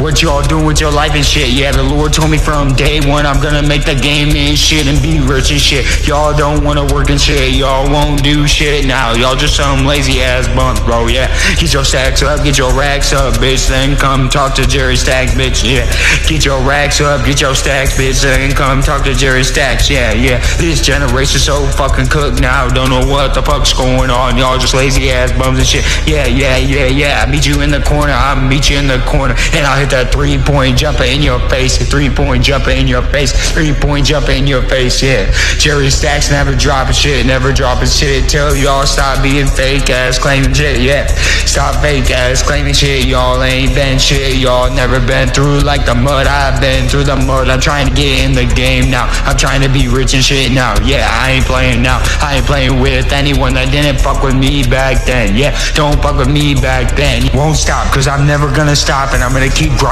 What y'all doing with your life and shit? Yeah, the Lord told me from day one I'm gonna make the game and shit and be rich and shit. Y'all don't wanna work and shit, y'all won't do shit now. Y'all just some lazy ass bums, bro, yeah. Get your stacks up, get your racks up, bitch, then come talk to Jerry Stacks, bitch, yeah. Get your racks up, get your stacks, bitch, then come talk to Jerry Stacks, yeah, yeah. This generation's so fucking cooked now, don't know what the fuck's going on. Y'all just lazy ass bums and shit, yeah, yeah, yeah, yeah. I meet you in the corner, I'll meet you in the corner, and I'll hit that 3-point jumper in your face, 3-point jumper in your face, 3-point jumper in your face, yeah. Jerry Stacks never dropping shit, never dropping shit. Tell y'all stop being fake ass claiming shit, yeah. Stop fake ass claiming shit, y'all ain't been shit. Y'all never been through like the mud, I've been through the mud. I'm trying to get in the game now, I'm trying to be rich and shit now, yeah. I ain't playing now, I ain't playing with anyone that didn't fuck with me back then, yeah. Don't fuck with me back then. Won't stop, cause I'm never gonna stop, and I'm gonna keep